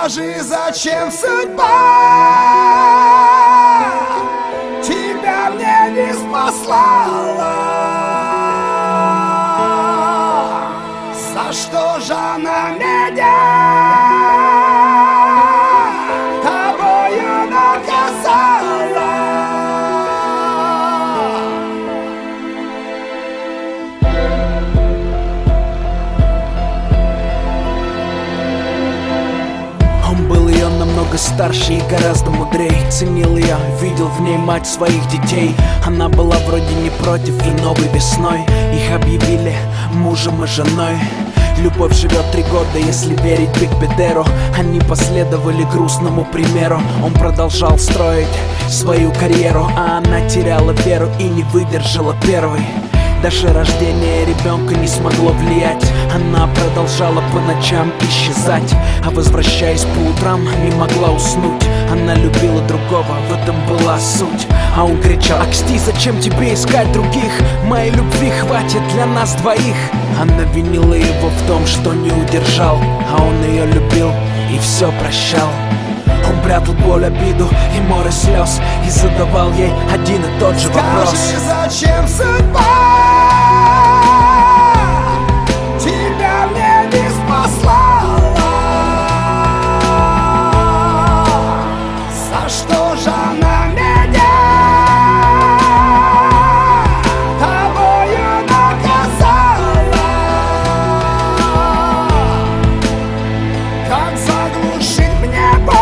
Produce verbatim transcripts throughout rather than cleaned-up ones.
Скажи, зачем судьба тебя мне не спаслала? За что же она меня тобою наказала? Он был ее намного старше и гораздо мудрее. Ценил ее, видел в ней мать своих детей. Она была вроде не против, и новой весной их объявили мужем и женой. Любовь живет три года, если верить Биг Бедеру. Они последовали грустному примеру. Он продолжал строить свою карьеру, а она теряла веру и не выдержала первой. Даже рождение ребенка не смогло влиять. Она продолжала по ночам исчезать, а возвращаясь по утрам не могла уснуть. Она любила другого, в этом была суть. А он кричал: «Аксти, зачем тебе искать других? Моей любви хватит для нас двоих». Она винила его в том, что не удержал, а он ее любил и все прощал. Он прятал боль, обиду и море слез и задавал ей один и тот же вопрос: «Скажи, зачем судьба тебя мне не спаслала? За что же она меня тобою наказала? Как заглушить мне боль,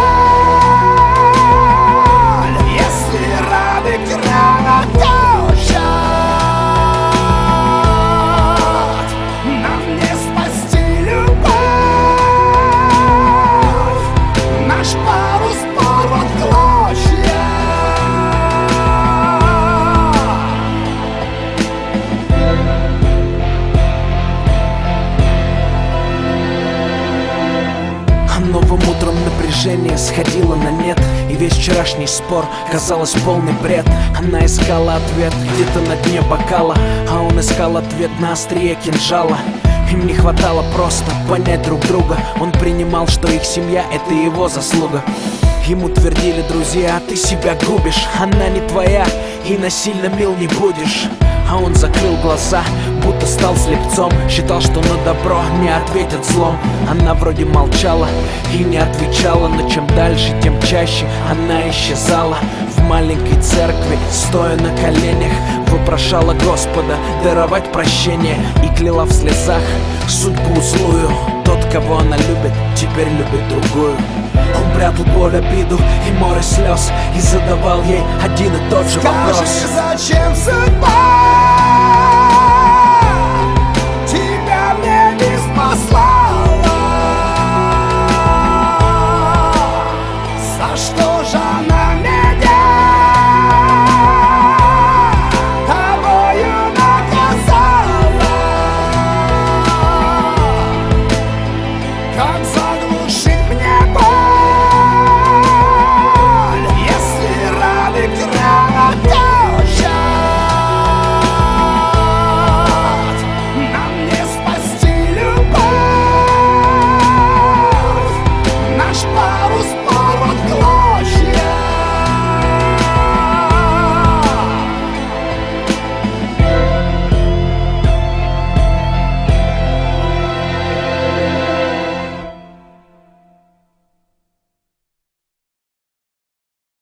если раны кровоточат? Нам не спасти любовь, наш парус порван в клочья». А новым утром напряжение сходило на нет, и весь вчерашний спор казалось полный бред. Она искала ответ где-то на дне бокала, а он искал ответ на острие кинжала. Им не хватало просто понять друг друга. Он принимал, что их семья — это его заслуга. Ему твердили друзья: ты себя губишь, она не твоя и насильно мил не будешь. А он закрыл глаза, будто стал слепцом. Считал, что на добро не ответят злом. Она вроде молчала и не отвечала, но чем дальше, тем чаще она исчезала. В маленькой церкви, стоя на коленях, вопрошала Господа даровать прощение и кляла в слезах судьбу злую. Тот, кого она любит, теперь любит другую. Он прятал боль, обиду и море слез и задавал ей один и тот же вопрос: «Скажи, зачем судьба